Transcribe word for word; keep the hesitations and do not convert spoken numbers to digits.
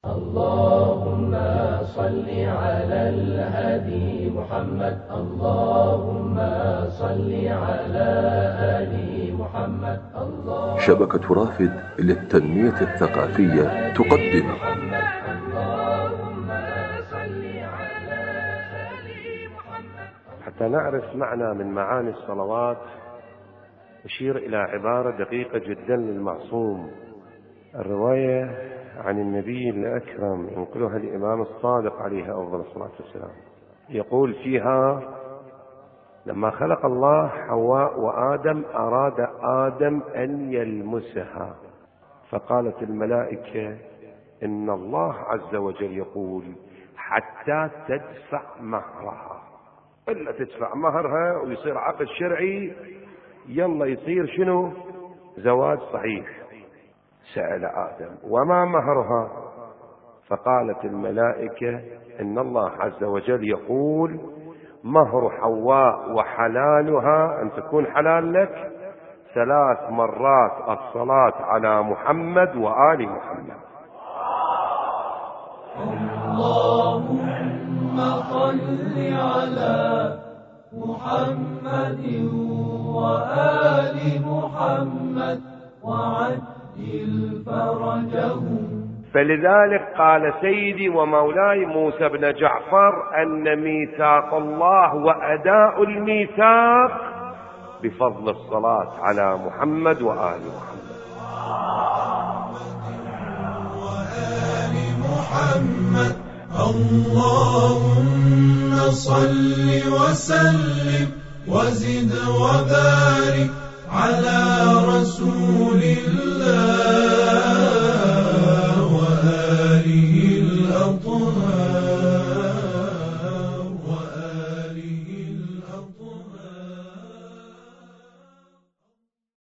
اللهم صل على الهادي محمد. اللهم صل على آل محمد. شبكة رافد للتنمية الثقافية تقدم اللهم صل على آل محمد. حتى نعرف معنى من معاني الصلوات أشير إلى عبارة دقيقة جدا للمعصوم. الرواية عن النبي الأكرم ينقلها الإمام الصادق عليه أفضل الصلاة والسلام، يقول فيها: لما خلق الله حواء وآدم أراد آدم أن يلمسها، فقالت الملائكة: إن الله عز وجل يقول حتى تدفع مهرها. إلا تدفع مهرها ويصير عقد شرعي، يلا يصير شنو؟ زواج صحيح. سأل آدم: وما مهرها؟ فقالت الملائكة: إن الله عز وجل يقول مهر حواء وحلالها أن تكون حلال لك ثلاث مرات الصلاة على محمد وآل محمد. اللهم صل على محمد وآل محمد وعجل فرجهم. فلذلك قال سيدي ومولاي موسى بن جعفر أن ميثاق الله وأداء الميثاق بفضل الصلاة على محمد وآل محمد. وآل محمد. اللهم صل وسلم وزد وبارك على رسول الله.